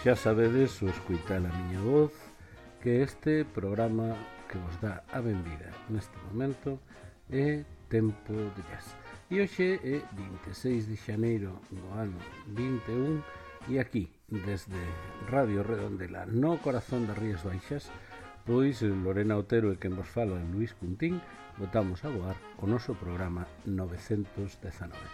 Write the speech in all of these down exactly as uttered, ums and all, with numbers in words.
Xa sabedes o escoitar a miña voz que este programa que vos dá a benvida neste momento é Tempo de Jazz. E hoxe é vinte e seis de xaneiro do ano vinte e un e aquí, desde Radio Redondela, no corazón das Rías Baixas, pois Lorena Otero e quen vos fala, Luís Cuntín, botamos a voar o noso programa novecentos dezanove.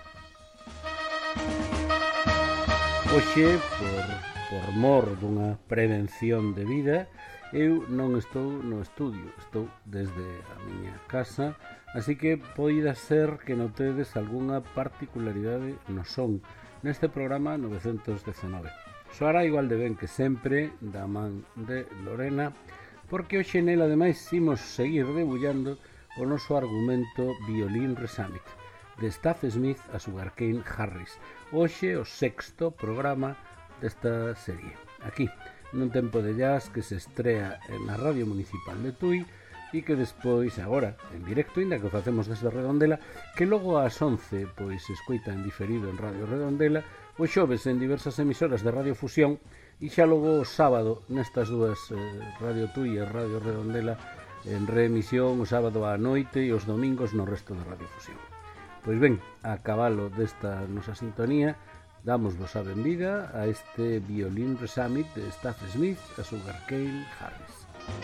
Hoxe, por, por mor dunha prevención de vida, eu non estou no estudio, estou desde a miña casa, así que poida ser que notedes algunha particularidade no son neste programa novecentos dezanove. Soará igual de ben que sempre da man de Lorena, porque hoxe nela ademais imos seguir debullando o noso argumento Violín Resummit, de Staff Smith a Sugarcane Harris. Hoxe o sexto programa desta serie, aquí, nun tempo de jazz que se estrea na Radio Municipal de Tui e que despois, agora, en directo, ainda que o facemos desde Redondela, que logo ás once, pois se escoita en diferido en Radio Redondela, o xoves en diversas emisoras de Radio Fusión, e xa logo o sábado nestas dúas eh, Radio Tui e Radio Redondela en reemisión o sábado á noite e os domingos no resto da Radio Fusión. Pois ben, a cabalo desta nosa sintonía, dámosvos a benvida a este Violín Resummit de Staff Smith a Sugarcane Harris.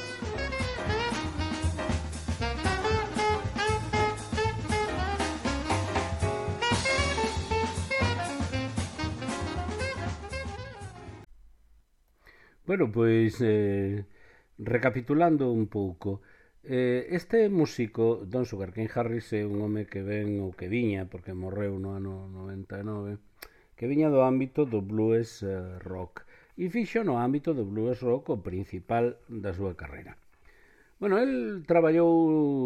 Bueno, pois, eh, recapitulando un pouco, eh, este músico, Don Sugarcane Harris, é un home que ven ou que viña, porque morreu no ano noventa e nove, que viña do ámbito do blues eh, rock, e fixo no ámbito do blues rock o principal da súa carreira. Bueno, el traballou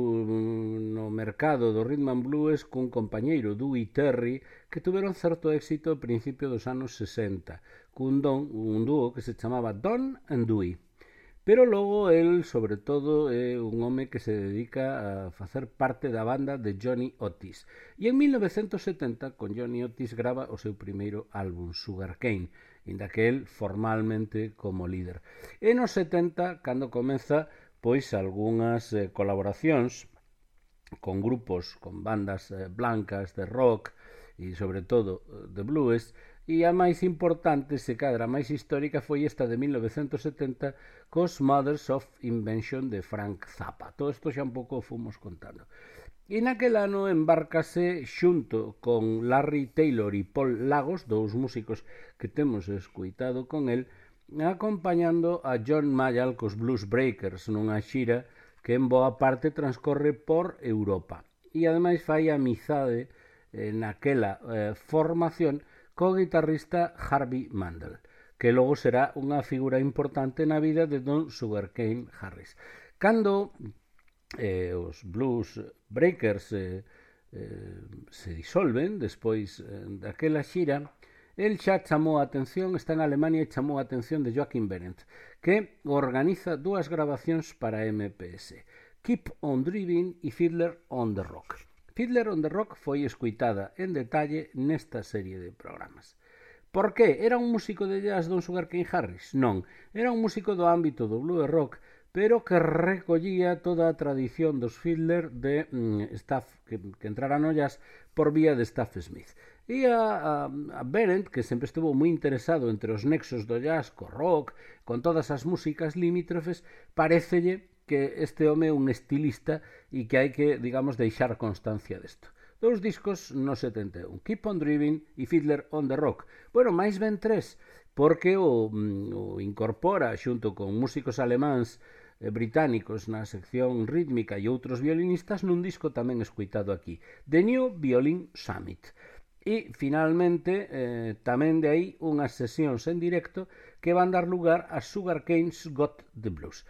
no mercado do rhythm and blues cun compañeiro, Dewey Terry, que tuveron certo éxito ao principio dos anos sesenta, cun don, un dúo que se chamaba Don and Dewey. Pero logo el, sobre todo, é un home que se dedica a facer parte da banda de Johnny Otis. E en mil novecentos setenta, con Johnny Otis, grava o seu primeiro álbum, Sugarcane, inda que el formalmente como líder. E nos setenta, cando comeza, pois algunhas eh, colaboracións con grupos, con bandas eh, blancas de rock e sobre todo de blues, e a máis importante, se cadra máis histórica, foi esta de mil novecentos setenta cos Mothers of Invention de Frank Zappa. Todo isto xa un pouco fomos contando. E naquel ano embárcase xunto con Larry Taylor e Paul Lagos, dous músicos que temos escuitado con el, acompañando a John Mayall cos Blues Breakers nunha xira que en boa parte transcorre por Europa. E ademais fai amizade eh, naquela eh, formación co guitarrista Harvey Mandel, que logo será unha figura importante na vida de Don Sugarcane Harris. Cando eh, os Blues Breakers eh, eh, se disolven despois eh, daquela xira, el xa chamou a atención, está en Alemania e chamou a atención de Joachim Behrendt, que organiza dúas grabacións para M P S, Keep on Driving e Fiddler on the Rock. Fiddler on the Rock foi escoitada en detalle nesta serie de programas. Por que? Era un músico de jazz Don Sugarcane Harris? Non, era un músico do ámbito do blues rock, pero que recollía toda a tradición dos Fiddler de mm, staff que, que entrara no jazz por vía de Staff Smith. E a, a, a Behrendt, que sempre estuvo moi interesado entre os nexos do jazz co rock, con todas as músicas limítrofes, parécelle que este home é un estilista e que hai que, digamos, deixar constancia desto. Dous discos no setenta e un, Keep on Driving e Fiddler on the Rock. Bueno, máis ben tres, porque o, o incorpora xunto con músicos alemáns eh, británicos na sección rítmica e outros violinistas nun disco tamén escoitado aquí, The New Violin Summit. E, finalmente, eh, tamén de aí unhas sesións en directo que van dar lugar a Sugarcane's Got the Blues.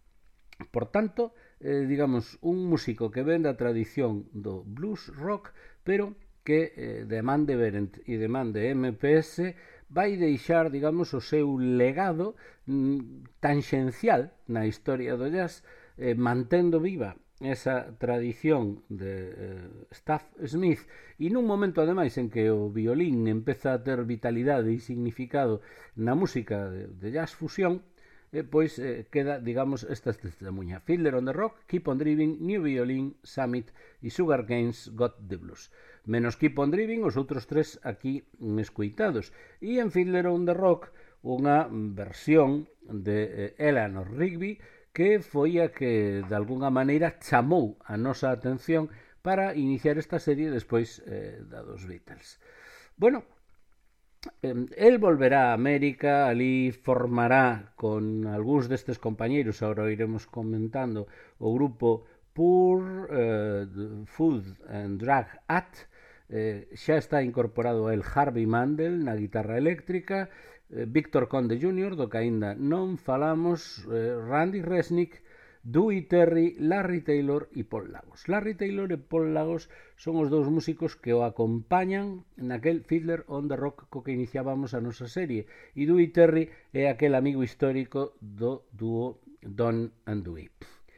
Por tanto, eh, digamos, un músico que ven da tradición do blues rock, pero que eh, de man de Behrendt e de man de M P S vai deixar, digamos, o seu legado mm, tangencial na historia do jazz, eh, mantendo viva esa tradición de eh, Staff Smith e nun momento ademais en que o violín empeza a ter vitalidade e significado na música de, de jazz fusión, eh, pois eh, queda, digamos, esta testemunha: Fiddler on the Rock, Keep on Driving, New Violin, Summit e Sugarcane's Got the Blues. Menos Keep on Driving, os outros tres aquí escoitados. E en Fiddler on the Rock unha versión de eh, Eleanor Rigby, que foi a que de alguna maneira chamou a nosa atención para iniciar esta serie despois eh, da dos Beatles. Bueno, eh, el volverá a América, ali formará con algúns destes compañeiros, agora iremos comentando, o grupo Poor eh, Food and Drug Act. Eh, xa está incorporado el Harvey Mandel na guitarra eléctrica, eh, Víctor Conde júnior, do que aínda non falamos, eh, Randy Resnick, Dewey Terry, Larry Taylor e Paul Lagos. Larry Taylor e Paul Lagos son os dous músicos que o acompañan naquel Fiddler on the Rock co que iniciábamos a nosa serie, e Dewey Terry é aquel amigo histórico do dúo Don and Dewey.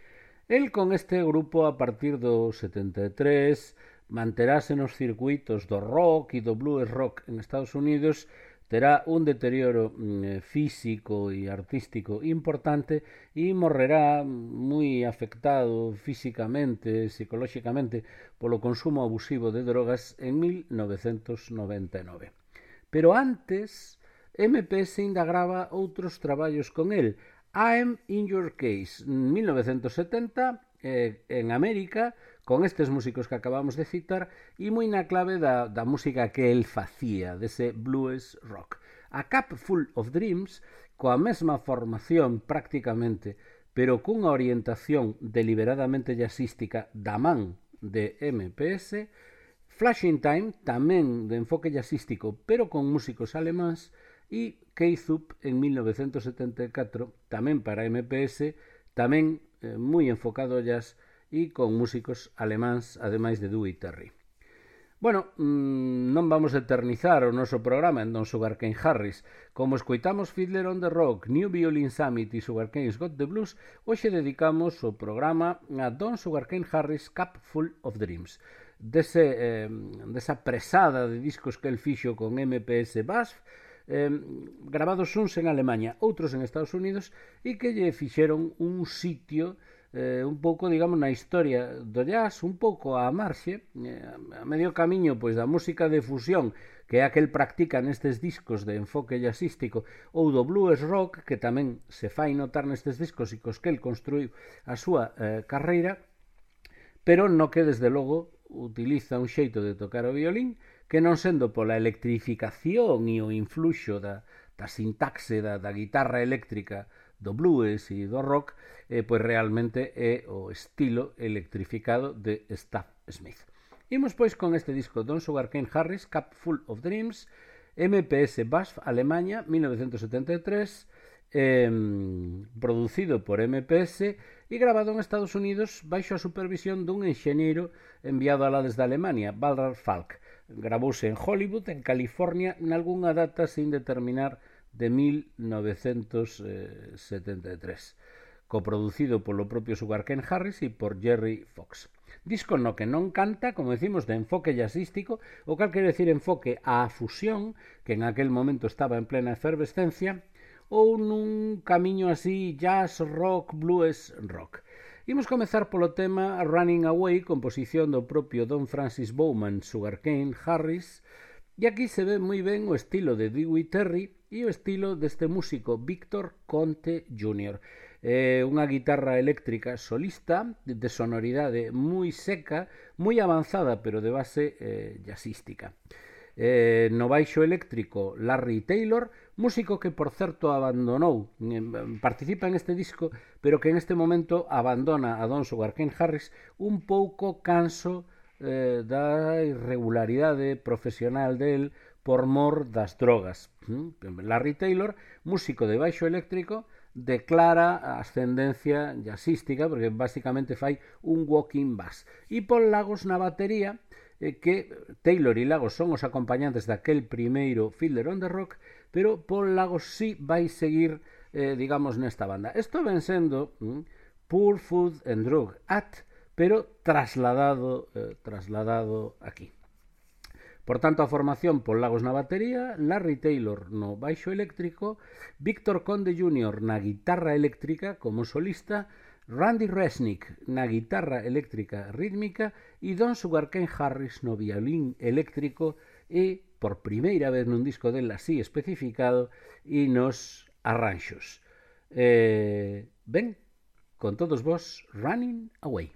El con este grupo a partir do setenta e tres manterase nos circuitos do rock e do blues rock en Estados Unidos, terá un deterioro mm, físico e artístico importante e morrerá moi afectado físicamente, psicolóxicamente, polo consumo abusivo de drogas en mil novecentos noventa e nove. Pero antes, M P S ainda grava outros traballos con el. I'm in Your Case, en mil novecentos setenta, eh, en América, con estes músicos que acabamos de citar, e moi na clave da, da música que el facía, dese blues rock. A Cup Full of Dreams, coa mesma formación prácticamente, pero cunha orientación deliberadamente jazzística da man de M P S, Flashing Time, tamén de enfoque jazzístico, pero con músicos alemáns, e K-Zup en mil novecentos setenta e catro, tamén para M P S, tamén eh, moi enfocado ao jazz, e con músicos alemáns, ademais de Dewey Terry. Bueno, mmm, non vamos a eternizar o noso programa en Don Sugarcane Harris. Como escoitamos Fiddler on the Rock, New Violin Summit e Sugarcane's Got the Blues, hoxe dedicamos o programa a Don Sugarcane Harris Cup Full of Dreams. Dese, eh, desa presada de discos que el fixo con M P S B A S F, eh, gravados uns en Alemanha, outros en Estados Unidos, e que lle fixeron un sitio Eh, un pouco, digamos, na historia do jazz, un pouco á marxe, eh, a medio camiño pois da música de fusión, que é a que el practica nestes discos de enfoque jazzístico, ou do blues rock, que tamén se fai notar nestes discos e cos que el construiu a súa eh, carreira, pero no que desde logo utiliza un xeito de tocar o violín que, non sendo pola electrificación e o influxo da, da sintaxe da, da guitarra eléctrica do blues e do rock, eh, pois realmente é o estilo electrificado de Staff Smith. Imos pois con este disco Don Sugarcane Harris, Cup Full of Dreams, M P S B A S F, Alemanha, mil novecentos setenta e tres, eh, producido por M P S e grabado en Estados Unidos baixo a supervisión dun enxeñeiro enviado alá desde Alemania, Balrar Falk. Gravouse en Hollywood, en California, nalgúnha data sin determinar de mil novecentos setenta e tres, coproducido polo propio Sugarcane Harris e por Jerry Fox. Disco no que non canta, como decimos, de enfoque jazzístico, o cal quere decir enfoque á fusión, que en aquel momento estaba en plena efervescencia, ou nun camiño así jazz, rock, blues, rock. Imos comezar polo tema Running Away, composición do propio Don Francis Bowman Sugarcane Harris, e aquí se ve moi ben o estilo de Dewey Terry e o estilo deste músico Víctor Conte júnior Eh, unha guitarra eléctrica solista de sonoridade moi seca, moi avanzada, pero de base eh, jazzística. Eh, no baixo eléctrico Larry Taylor, músico que por certo abandonou, participa en este disco, pero que en este momento abandona a Don Sugarcane Harris un pouco canso eh, da irregularidade profesional del por mor das drogas. Larry Taylor, músico de baixo eléctrico, declara ascendencia jazzística, porque basicamente fai un walking bass. E Paul Lagos na batería, eh, que Taylor e Lagos son os acompañantes daquel primeiro Fiddler on the Rock, pero Paul Lagos sí vai seguir, eh, digamos, nesta banda. Isto ven sendo mm, Poor Food and Drug Act, pero trasladado, eh, trasladado aquí. Por tanto, a formación Paul Lagos na batería, Larry Taylor no baixo eléctrico, Víctor Conde júnior na guitarra eléctrica como solista, Randy Resnick na guitarra eléctrica rítmica e Don Sugarcane Harris no violín eléctrico e, por primeira vez nun disco del así especificado, e nos arranxos. Eh, ben, con todos vos, Running Away.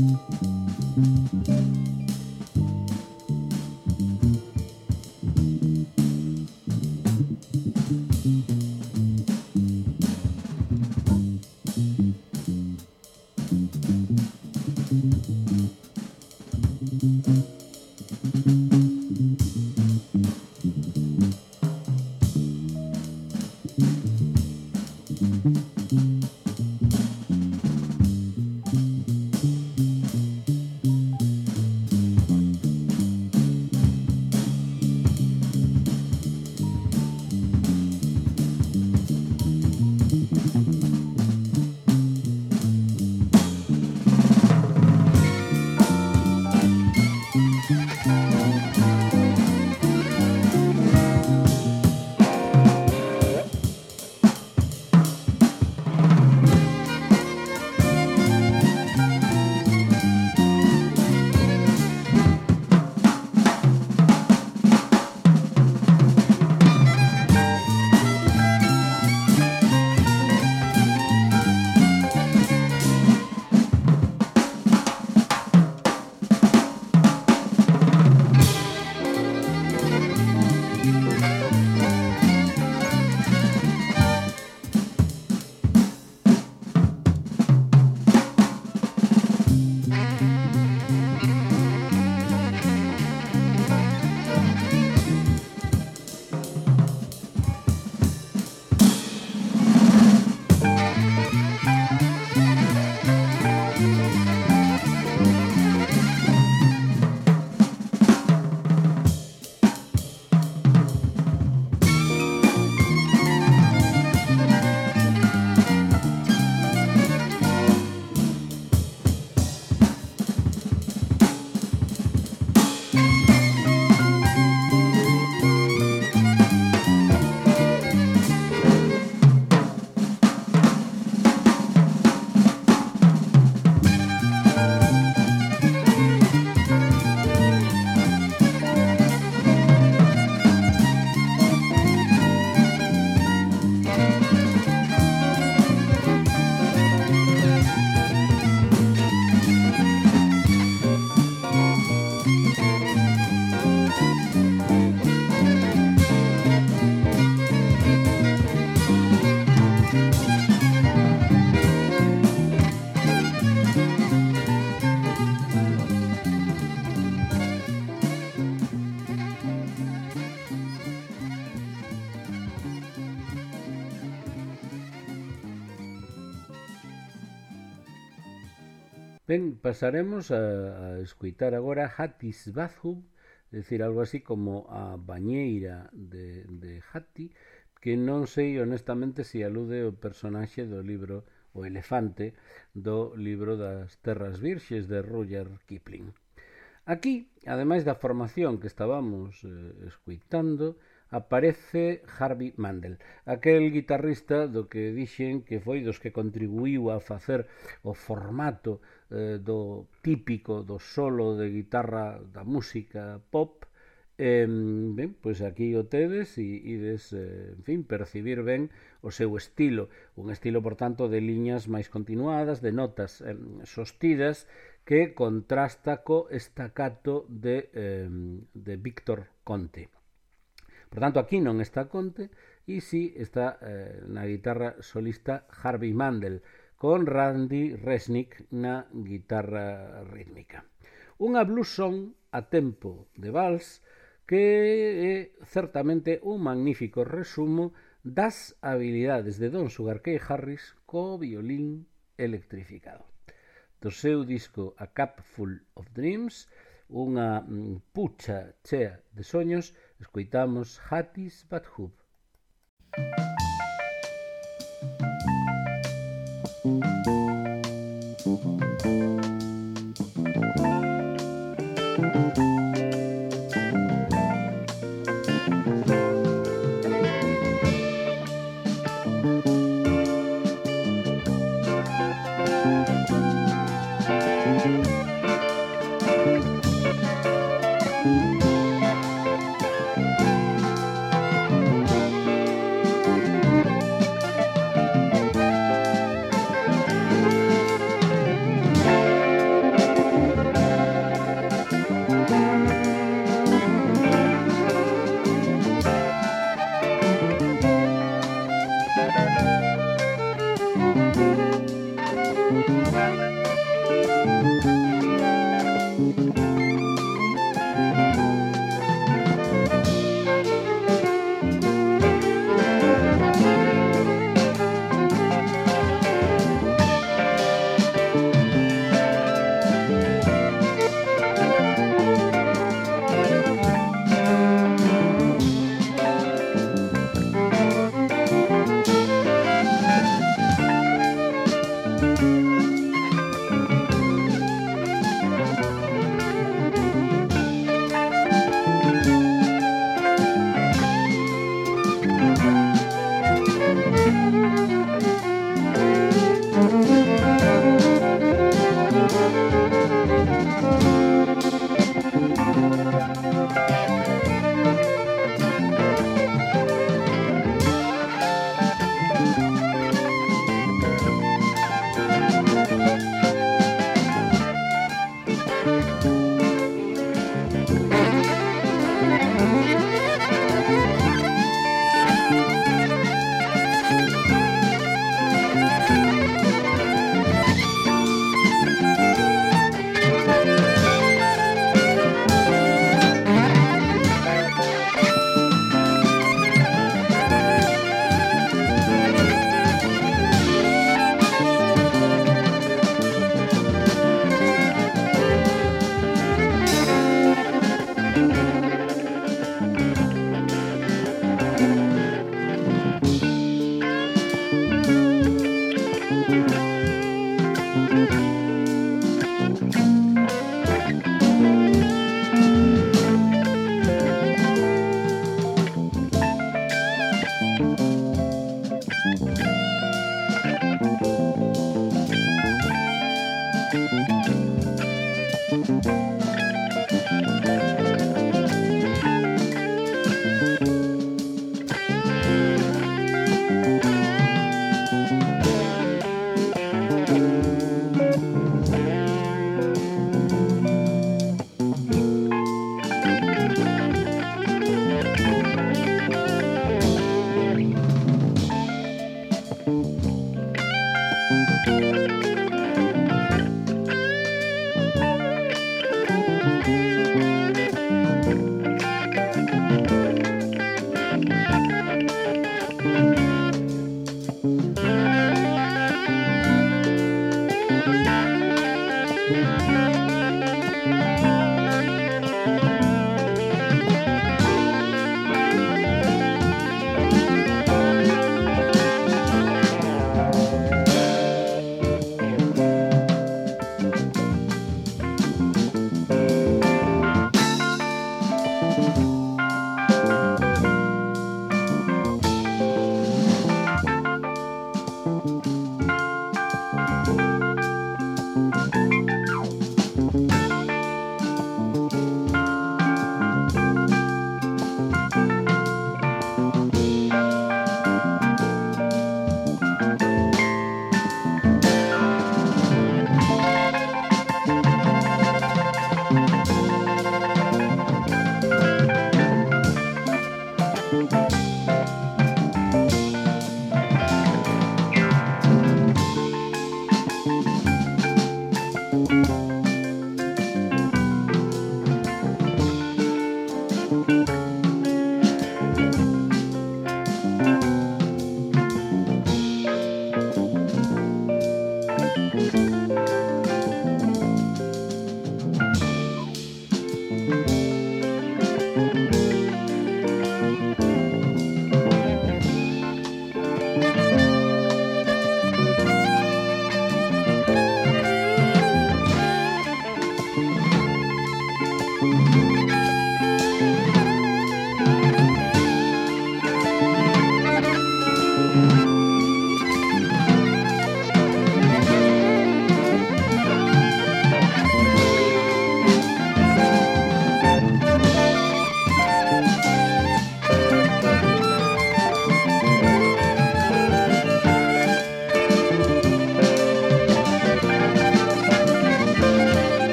Ben, pasaremos a, a escuitar agora Hatti's Bathub, é dicir, algo así como a bañeira de, de Hattie, que non sei honestamente se alude ao personaxe do libro O elefante do libro das Terras Virxes de Rudyard Kipling. Aquí, ademais da formación que estábamos eh, escuitando, aparece Harvey Mandel, aquel guitarrista do que dixen que foi dos que contribuíu a facer o formato eh, do típico do solo de guitarra da música pop. Eh, ben, pois aquí o tedes e ides, eh, en fin, percibir ben o seu estilo, un estilo, por tanto, de liñas máis continuadas, de notas eh, sostidas, que contrasta co estacato de, eh, de Víctor Conte. Por tanto, aquí non está Conte e si está eh, na guitarra solista Harvey Mandel con Randy Resnick na guitarra rítmica. Unha blues song a tempo de vals que é certamente un magnífico resumo das habilidades de Don Sugar Kay Harris co violín electrificado. Do seu disco A Cup Full of Dreams, unha pucha chea de soños, escoitamos Hatti's Bathub.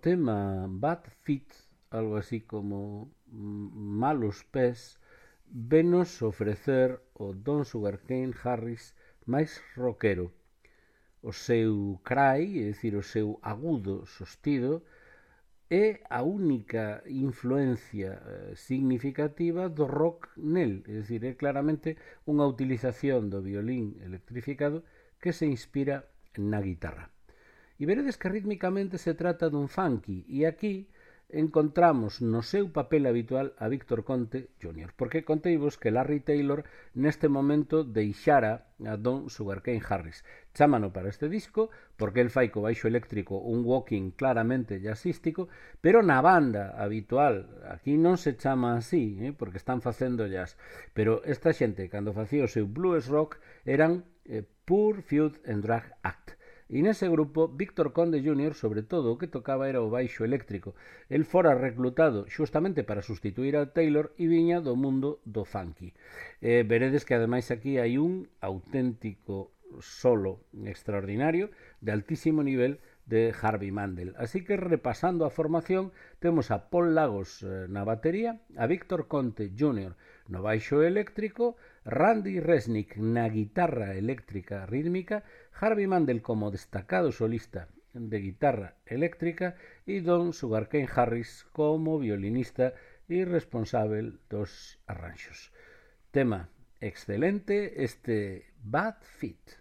tema Bad Feet, algo así como malos pés, venos ofrecer o Don Sugarcane Harris máis rockero. O seu cry, é dicir, o seu agudo sostido, é a única influencia eh, significativa do rock nel, é dicir, é claramente unha utilización do violín electrificado que se inspira na guitarra. E veredes que rítmicamente se trata dun funky, e aquí encontramos no seu papel habitual a Víctor Conte júnior, porque conteivos que Larry Taylor neste momento deixara a Don Sugarcane Harris. Chámano para este disco porque el fai co baixo eléctrico un walking claramente jazzístico, pero na banda habitual, aquí non se chama así, eh, porque están facendo jazz, pero esta xente, cando facía o seu blues rock, eran eh, Pure Feud and Drag Act. E nese grupo, Víctor Conte júnior, sobre todo, o que tocaba era o baixo eléctrico. El fora reclutado xustamente para sustituir a Taylor e viña do mundo do funky. Eh, veredes que ademais aquí hai un auténtico solo extraordinario de altísimo nivel de Harvey Mandel. Así que repasando a formación, temos a Paul Lagos eh, na batería, a Víctor Conte júnior no baixo eléctrico, Randy Resnick na guitarra eléctrica rítmica, Harvey Mandel como destacado solista de guitarra eléctrica e Don Sugarcane Harris como violinista e responsable dos arranxos. Tema excelente este Bad Feet.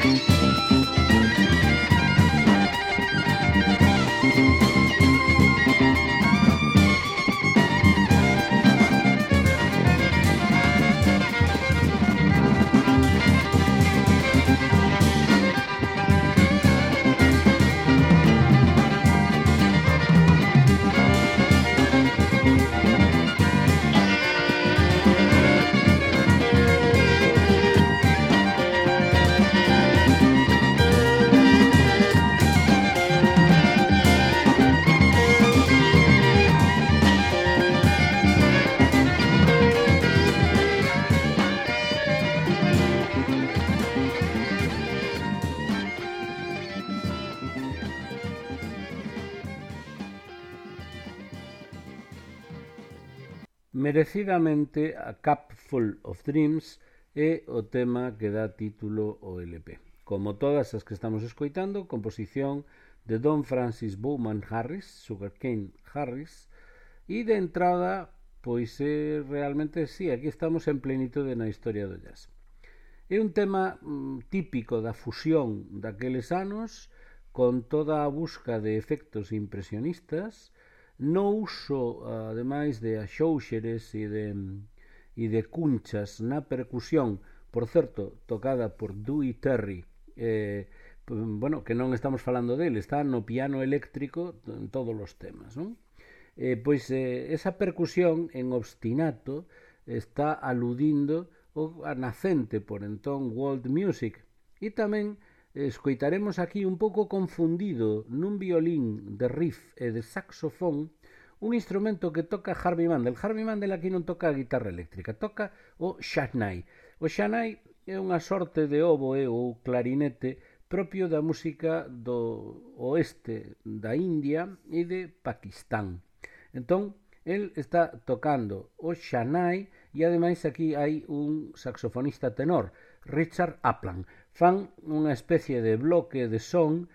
Merecidamente, a Cup Full of Dreams é o tema que dá título ao L P. Como todas as que estamos escoitando, composición de Don Francis Bowman Harris, Sugarcane Harris, e de entrada, pois é realmente, sí, aquí estamos en plenitude na historia do jazz. É un tema mm, típico da fusión daqueles anos, con toda a busca de efectos impresionistas, no uso, ademais de axóuxeres e de, e de cunchas na percusión, por certo, tocada por Dewey Terry, eh, bueno, que non estamos falando dele, está no piano eléctrico en todos os temas, non? Eh, pois eh, esa percusión en obstinato está aludindo a nacente por entón world music, e tamén escoitaremos aquí un pouco confundido nun violín de riff e de saxofón un instrumento que toca Harvey Mandel. Harvey Mandel aquí non toca a guitarra eléctrica, toca o shahnai. O shahnai é unha sorte de oboe ou clarinete propio da música do oeste da India e de Pakistán. Entón, el está tocando o shahnai e ademais aquí hai un saxofonista tenor, Richard Appland. Fan unha especie de bloque de son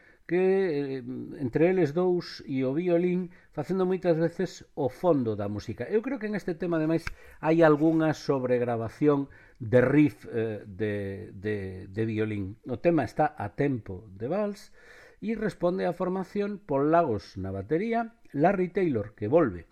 que entre eles dous e o violín facendo moitas veces o fondo da música. Eu creo que en este tema ademais hai algunha sobregrabación de riff eh, de, de, de violín. O tema está a tempo de vals e responde á formación Paul Lagos na batería, Larry Taylor que volve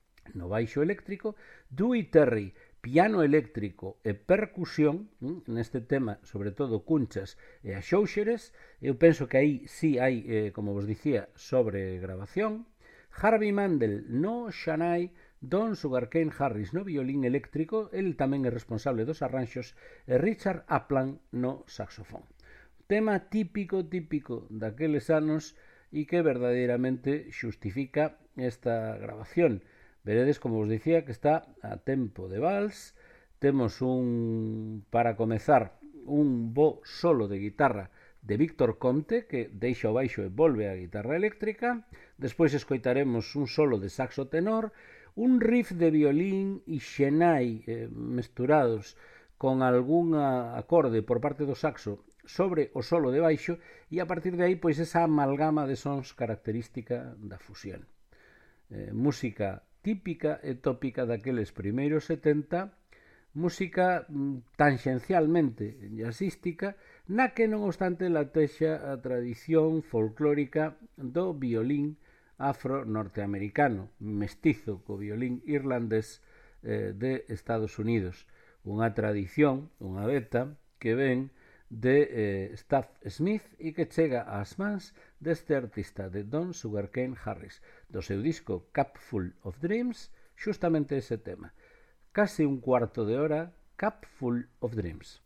no baixo eléctrico, Dewey Terry piano eléctrico e percusión, neste tema, sobre todo cunchas e axóuxeres. Eu penso que aí sí hai, eh, como vos dicía, sobre grabación. Harvey Mandel no shahnai, Don Sugarcane Harris no violín eléctrico, el tamén é responsable dos arranxos, e Richard Appland no saxofón. Tema típico, típico daqueles anos e que verdadeiramente xustifica esta grabación. Veredes, como vos dicía, que está a tempo de vals. Temos un, para comezar, un bo solo de guitarra de Víctor Conte, que deixa o baixo e volve á guitarra eléctrica. Despois escoitaremos un solo de saxo tenor, un riff de violín e xenai eh, mesturados con algún acorde por parte do saxo sobre o solo de baixo, e a partir de aí, pois, esa amalgama de sons característica da fusión. Eh, música típica e tópica daqueles primeiros setenta, música tangencialmente jazzística, na que non obstante latexa a tradición folclórica do violín afro-norteamericano, mestizo co violín irlandés eh, de Estados Unidos. Unha tradición, unha veta, que ven de eh, Staff Smith e que chega ás mans deste artista, de Don Sugarcane Harris, do seu disco Cup Full of Dreams, xustamente ese tema. Case un cuarto de hora, Cup Full of Dreams.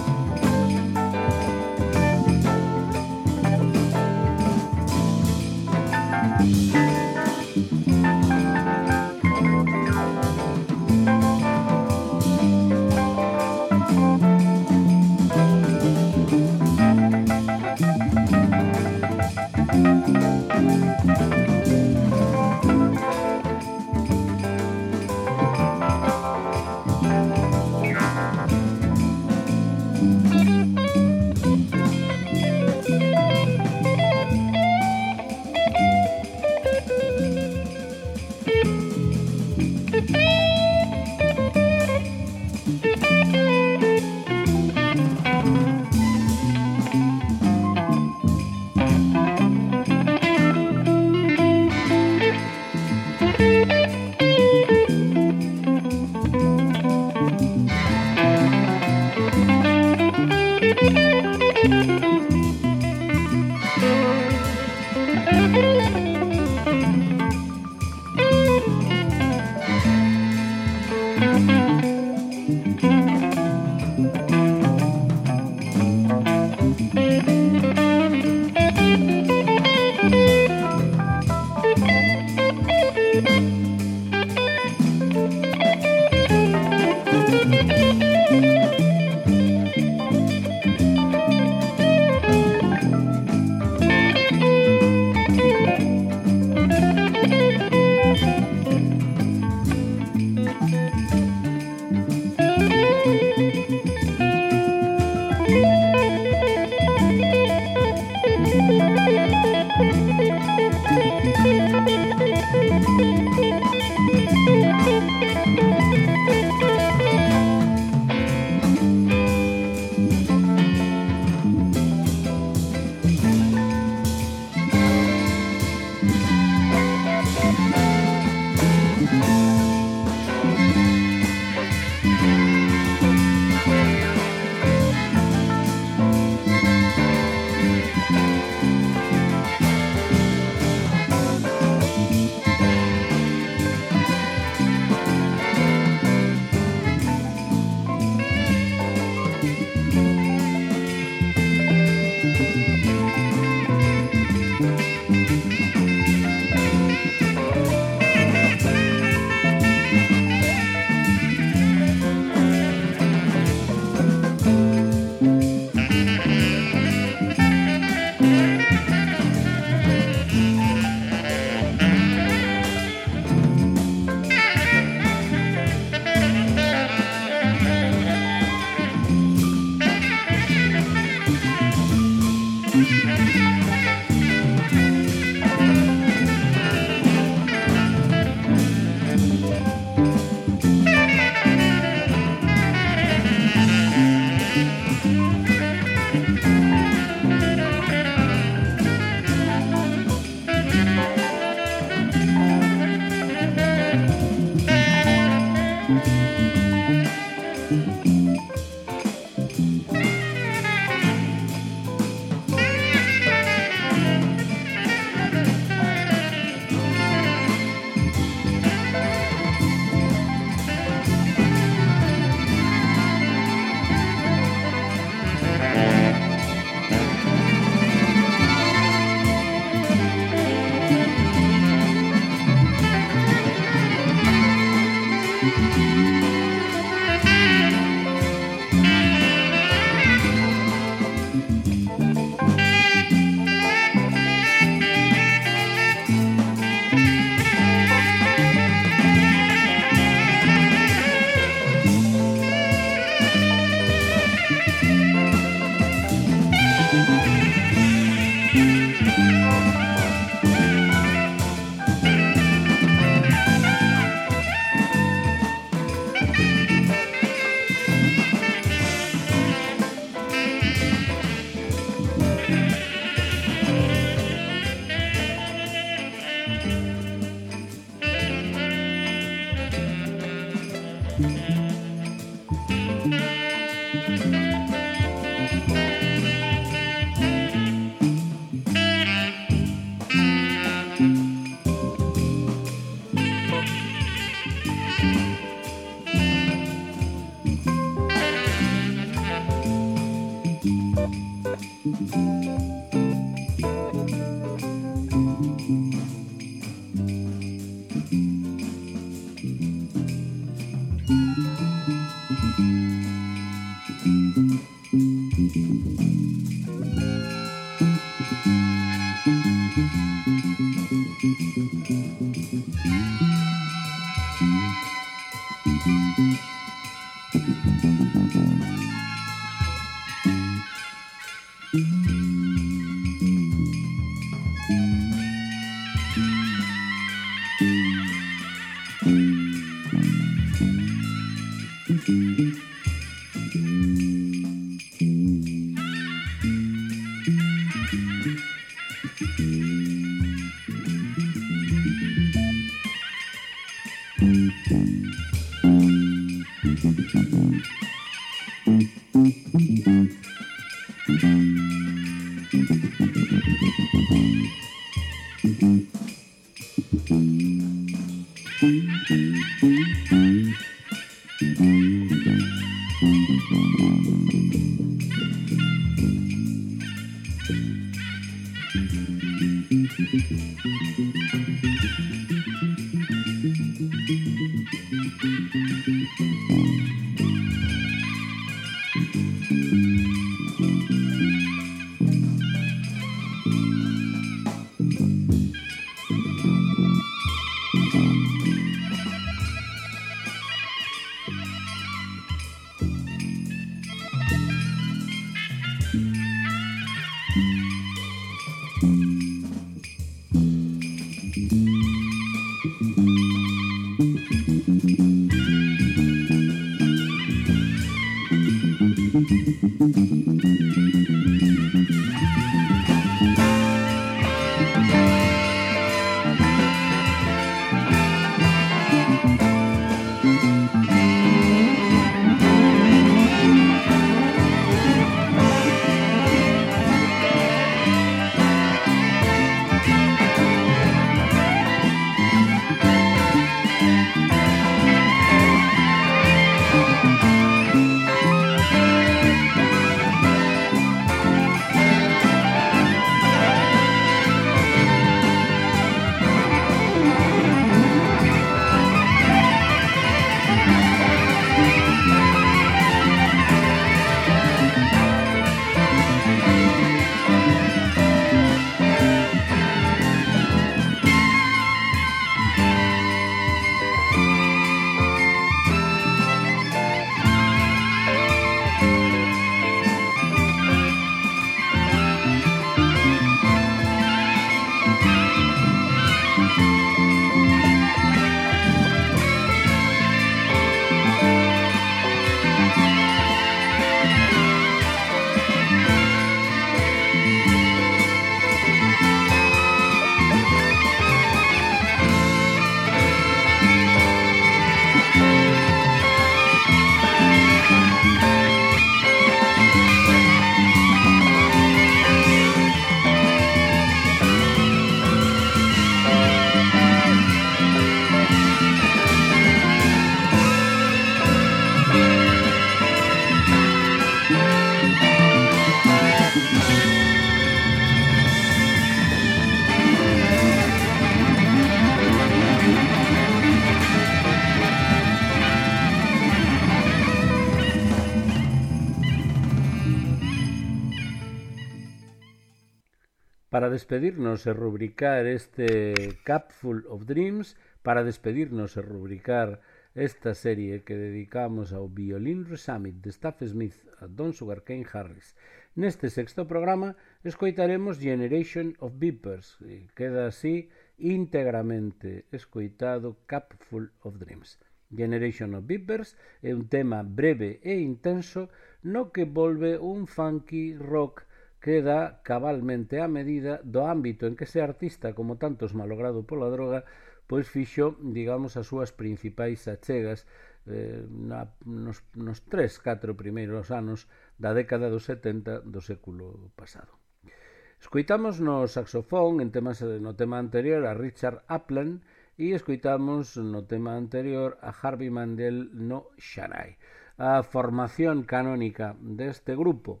para despedirnos e rubricar este Cupful of Dreams, para despedirnos e rubricar esta serie que dedicamos ao Violin Resummit de Staff Smith a Don Sugar Cane Harris. Neste sexto programa escoitaremos Generation of Beepers, e queda así íntegramente escoitado Cupful of Dreams. Generation of Beepers é un tema breve e intenso no que volve un funky rock que dá cabalmente a medida do ámbito en que ese artista, como tantos malogrado pola droga, pois fixo, digamos, as súas principais achegas eh, na, nos, nos tres, catro primeiros anos da década dos setenta do século pasado. Escoitamos no saxofón en temas, no tema anterior a Richard Appland e escoitamos no tema anterior a Harvey Mandel no Shanghai. A formación canónica deste grupo,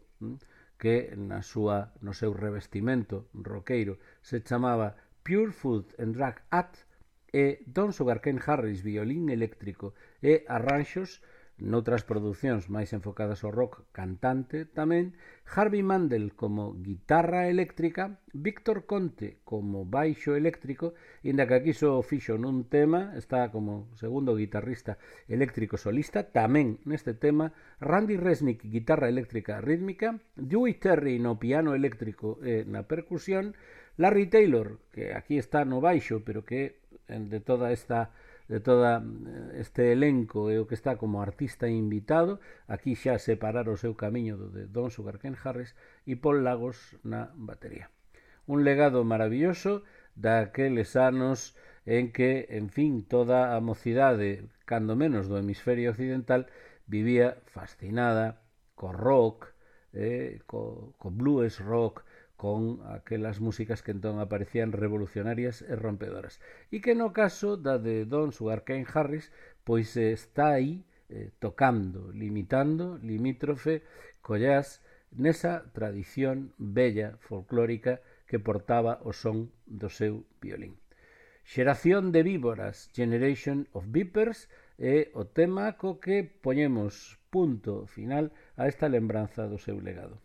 que na súa, no seu revestimento roqueiro se chamaba Pure Food and Drug Act, e Don Sugar Cane Harris, violín eléctrico e arranxos, noutras producións máis enfocadas ao rock, cantante tamén, Harvey Mandel como guitarra eléctrica, Víctor Conte como baixo eléctrico, inda que aquí só fixo nun tema, está como segundo guitarrista eléctrico solista, tamén neste tema, Randy Resnick, guitarra eléctrica rítmica, Dewey Terry no piano eléctrico e na percusión, Larry Taylor, que aquí está no baixo, pero que de toda esta de todo este elenco é o que está como artista invitado, aquí xa separar o seu camiño do de Don Sugar Cane Harris, e Paul Lagos na batería. Un legado maravilloso daqueles anos en que, en fin, toda a mocidade, cando menos do hemisferio occidental, vivía fascinada co rock, eh, co, co blues rock, con aquelas músicas que entón aparecían revolucionarias e rompedoras. E que no caso da de Don Sugar Cane Harris, pois está aí eh, tocando, limitando, limítrofe, co jazz, nesa tradición bella, folclórica, que portaba o son do seu violín. Xeración de víboras, Generation of Beepers, é o tema co que poñemos punto final a esta lembranza do seu legado.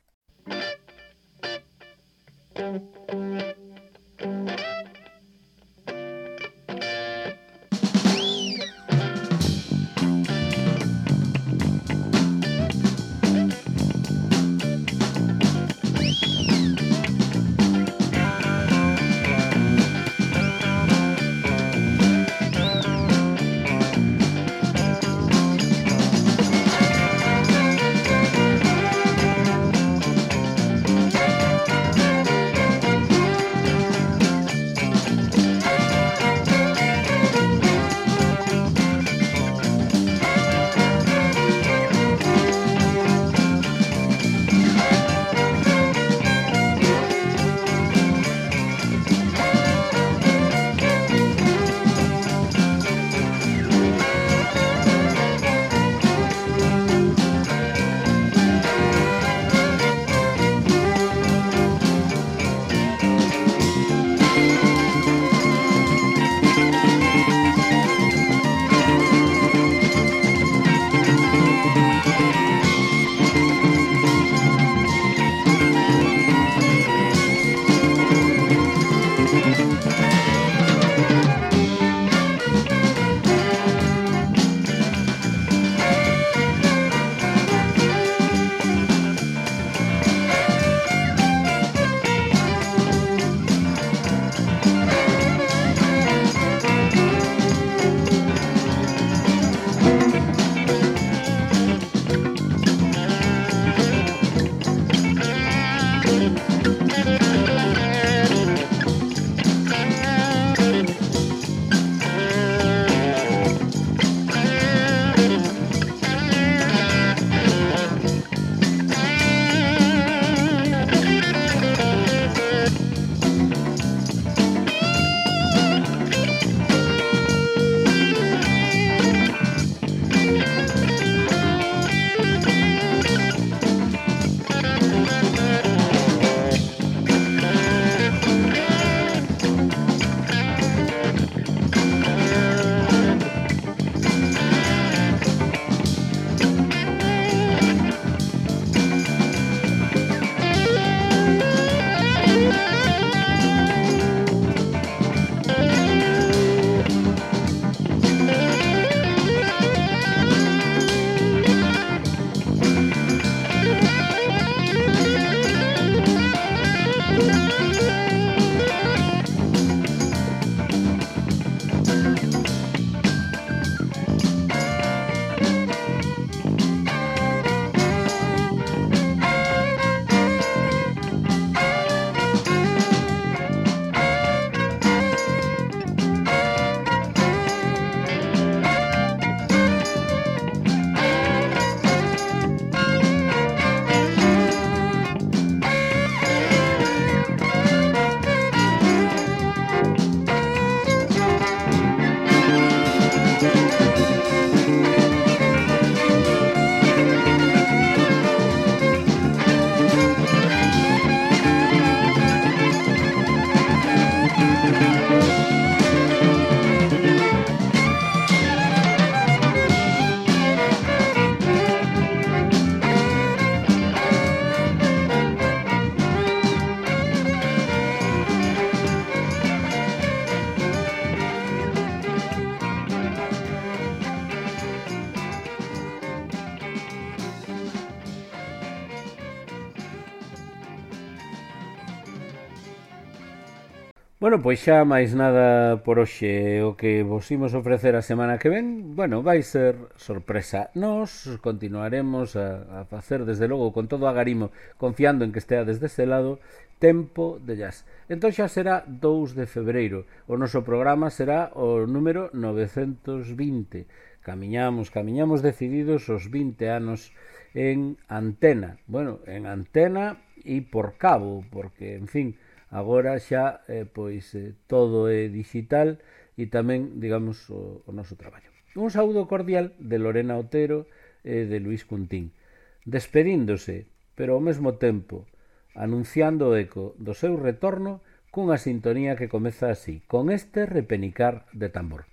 Bueno, pois xa máis nada por hoxe. O que vos imos ofrecer a semana que ven, bueno, vai ser sorpresa. Nos continuaremos a, a facer, desde logo, con todo agarimo, confiando en que estea desde ese lado, Tempo de Jazz. Entón xa será dous de febreiro. O noso programa será o número novecentos vinte. Camiñamos, camiñamos decididos os vinte anos en antena. Bueno, en antena e por cabo, porque, en fin, agora xa eh, pois eh, todo é digital e tamén, digamos, o, o noso traballo. Un saúdo cordial de Lorena Otero e de Luís Cuntín, despedíndose, pero ao mesmo tempo anunciando o eco do seu retorno cunha sintonía que comeza así, con este repenicar de tambor.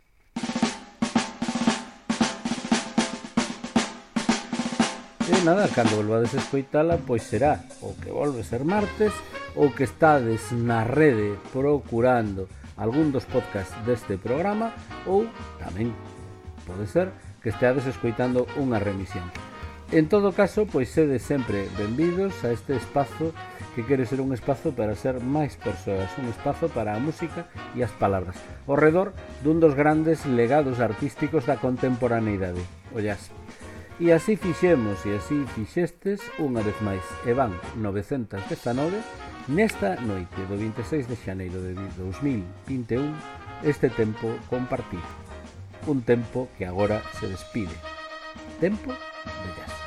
E nada, cando volvades a escoitala, pois será o que volve ser martes, ou que estades na rede procurando algún dos podcasts deste programa, ou tamén pode ser que esteades escoitando unha remisión. En todo caso, pois sede sempre benvidos a este espazo que quere ser un espazo para ser máis persoas, un espazo para a música e as palabras, ao redor dun dos grandes legados artísticos da contemporaneidade, o jazz. E así fixemos e así fixestes unha vez máis, e van novecentos dezenove, nesta noite do vinte e seis de xaneiro de dous mil vinte e un, este tempo compartido. Un tempo que agora se despide. Tempo de jazz.